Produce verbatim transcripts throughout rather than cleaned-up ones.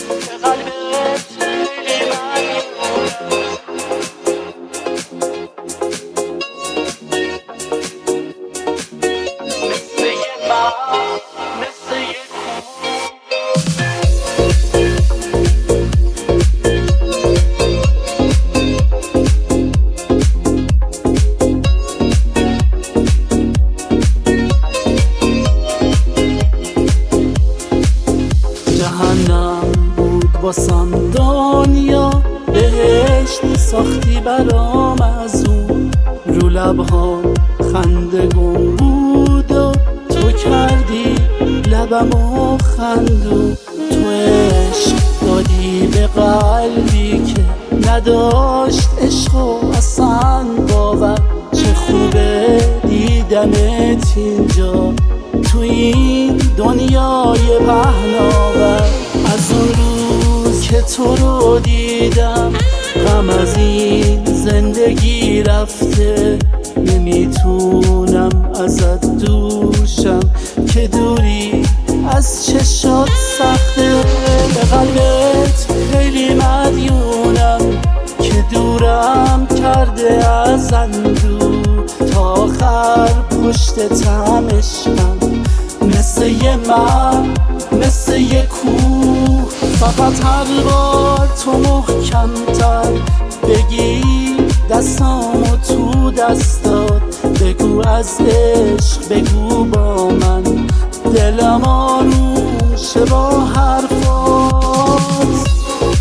واسم دنیا بهشت ساختی برام، از اون رو لبها خنده گم بود و تو کردی لبمو خندون. تو عشق دادی به قلبی که نداشت عشق و اصلا باور. چه خوبه دیدمت اینجا تو این دنیای پهناور. از اون روز که تو رو دیدم غم از این زندگی رفته. نمیتونم ازت دوشم که دوری از چشات سخته. به قلبت خیلی مدیونم که دورم کرده از اندوه. تا آخر پشتتم عشقم مثل یه من مثل یه کوه. فقط هر بار تو محکم‌تر بگی دستامو تو دستات، بگو از عشق بگو با من، دلم آروم شه با حرفات.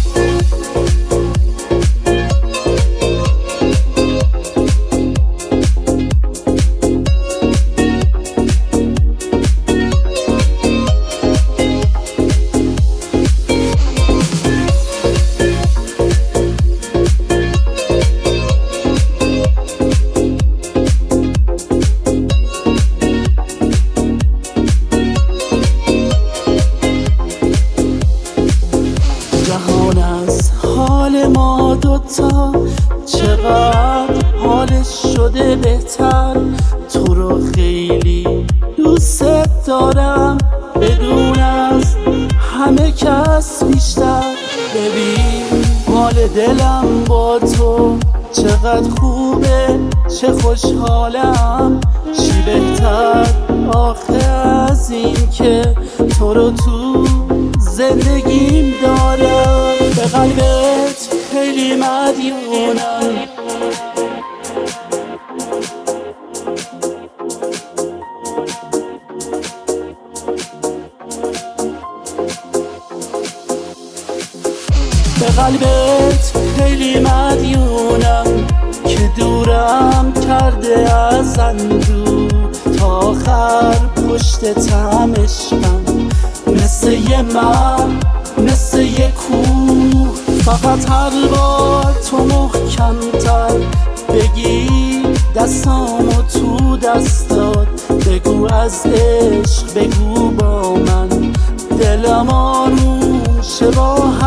جهان از حال ما دوتا چقدر حالش شده بهتر. تو رو خیلی دوست دارم بدون از همه کس بیشتر. ببین حال دلم با تو چقدر خوبه، چه خوشحالم. چی بهتر آخه از این که تو رو تو زندگیم دارم. به قلبت خیلی مدیونم به قلبت خیلی مدیونم که دورم کرده از اندوه. تا آخر پشتتم عشقم مثل یه من مثل یه کوه. فقط هر بار تو محکم‌تر بگی دستامو تو دستات، بگو از عشق بگو با من، دلم آروم شه با